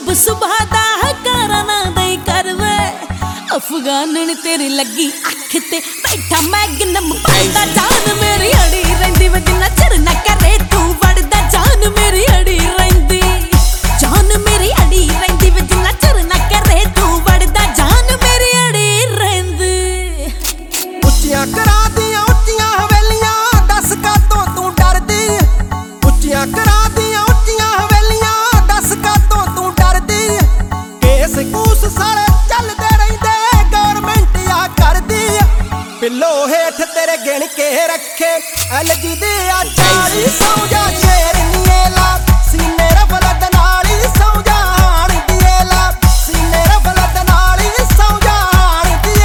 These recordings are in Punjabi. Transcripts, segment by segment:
अजब सुबह दा हकारा ना दई कर वे अफगानन तेरी लगी अख ते बैठा मैगनम पड़दा जान मेरी अड़ी रहिंदी वे जिन्ना चिर ना करे तू वड़दा जान मेरी अड़ी रहिंदी जान मेरी अड़ी रहिंदी वे जिन्ना चिर ना करे तू वड़दा जान मेरी अड़ी रहिंदी ਉੱਚੀਆਂ ਕਰਾਂ ਦੀਆਂ ਉੱਚੀਆਂ ਹਵੇਲੀਆਂ ਦੱਸ ਕਾਤੋਂ ਤੂੰ ਡਰਦੀ ਉੱਚੀਆਂ ਕਰਾਂ ਦੀਆਂ ਉੱਚੀਆਂ ਹਵੇਲੀਆਂ ਦੱਸ ਕਾਤੋਂ ਤੂੰ ਡਰਦੀ ਕੇਸ ਕੂਸ ਸਾਰੇ ਚੱਲਦੇ ਰਹਿੰਦੇ ਗਵਰਨਮੈਂਟ ਆ ਕਰਦੀ ਪਿੱਲੋ ਹੇਠ ਤੇਰੇ ਗਿਣ ਕੇ ਰੱਖੇ ਐਲਜੀ ਦੇ ਆ 40 ਸੌ ਜਾ ਸ਼ੇਰਨੀਏ ਲਾ ਸੀਨੇ ਰਫਲਤ ਨਾਲ ਹੀ ਸੌ ਜਾਣ ਦੀਏ ਲਾ ਸੀਨੇ ਰਫਲਤ ਨਾਲ ਹੀ ਸੌ ਜਾਣ ਦੀਏ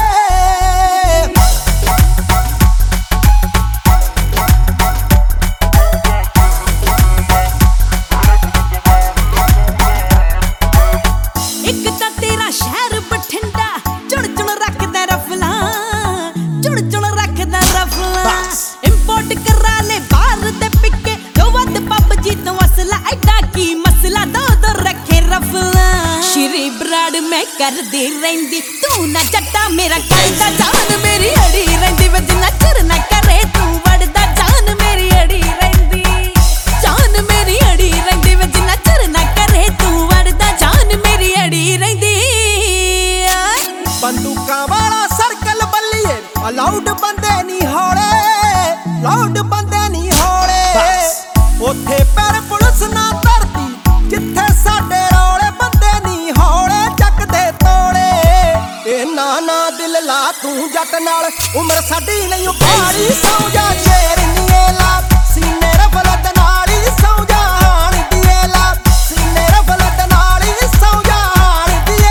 ਇੱਕ ਤਾਂ ਤੇਰਾ ਸ਼ਹਿਰ ਬਠਿੰਡਾ ਚੁਣ ਚੁਣ ਰੱਖਦਾ ਰਫਲਾਂ ਚੁਣ ਚੁਣ ਰੱਖਦਾ ਰਫਲਾਂ ਇੰਪੋਰਟ ਕਰਾ ਲੈ ਬਾਹਰ ਦੇ ਪਿੱਕੇ ਜੋ ਵੱਧ ਪੱਬ ਜੀ ਤੋਂ ਅਸਲਾ ਐਡਾ ਕੀ ਮਸਲਾ ਦੋ ਦੋ ਰੱਖੇ ਰਫਲਾਂ ਸ਼੍ਰੀ ਬਰਾੜ ਮੈਂ ਕਰਦੀ ਰਹਿੰਦੀ ਤੂੰ ਨਾ ਜੱਟਾ ਮੇਰਾ ਕਰਦਾ ਜਾਨ ਮੇਰੀ ਅੜੀ ਰਹਿੰਦੀ ਵੇ ਜਿੰਨਾ ਚਿਰ ਨਾ ਕਰੇ ਤੂੰ ਵੜਦਾ ਜਾਨ ਮੇਰੀ ਅੜੀ ਰਹਿੰਦੀ ਜਾਨ ਮੇਰੀ ਅੜੀ ਰਹਿੰਦੀ ਵੇ ਜਿੰਨਾ ਚਿਰ ਨਾ ਕਰੇ ਤੂੰ ਵੜਦਾ ਜਾਨ ਮੇਰੀ ਅੜੀ ਰਹਿੰਦੀ ਬੰਦੂਕਾਂ ਵਾਲਾ ਸਰਕਲ ਬੱਲੀਏ ਅਲਾਉਡ ਬੰਦੇ ਨਹੀਂ ਹੌਲੇ ਲਾਉਡ ਬੰਦੇ ਨਹੀਂ ਹੌਲੇ ਉੱਥੇ ਪੈਰ ਪੁਲਿਸ ਨਾ ਧਰਦੀ ਜਿੱਥੇ ਸਾਡੇ ਰੌਲੇ ਬੰਦੇ ਨਹੀਂ ਹੌਲੇ ਚੱਕਦੇ ਤੋੜੇ ਇਹਨਾਂ ਨਾ ਦਿਲ ਲਾ ਤੂੰ ਜੱਟ ਨਾਲ ਉਮਰ ਸਾਡੀ ਨਹੀਂ ਉਖਾੜੀ ਸੌ ਜਾ ਸ਼ੇਰਨੀਏ ਲਾ ਸੀਨੇ ਰਫਲਤ ਨਾਲ ਹੀ ਸੌ ਜਾਣ ਦੀਏ ਲਾ ਸੀਨੇ ਰਫਲਤ ਨਾਲ ਹੀ ਸੌ ਜਾਣ ਦੀਏ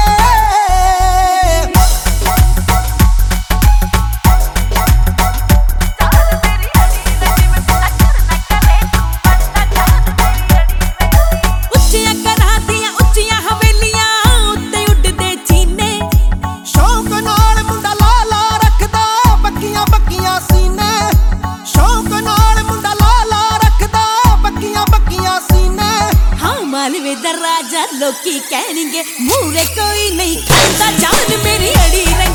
ਉੱਚੀਆਂ ਘਰਾਂ ਦੀਆਂ ਉੱਚੀਆਂ ਹਵੇਲੀਆਂ ਉੱਤੇ ਉੱਡਦੇ ਚੀਨੇ ਸ਼ੌਕ ਨਾਲ ਮੁੰਡਾ ਲਾ ਲਾ ਰੱਖਦਾ ਬੱਕੀਆਂ ਬੱਕੀਆਂ ਸੀਨੇ ਸ਼ੌਕ ਨਾਲ ਮੁੰਡਾ ਲਾ ਲਾ ਰੱਖਦਾ ਬੱਕੀਆਂ ਬੱਕੀਆਂ ਸੀਨੇ ਹਾਂ ਮਾਲਵੇ ਦਾ ਰਾਜਾ ਲੋਕੀ ਕਹਿਣਗੇ ਮੂਰੇ ਕੋਈ ਨਹੀਂ ਖਾਂਦਾ ਜਾਨ ਮੇਰੀ ਅੜੀ ਰਹਿੰਦੀ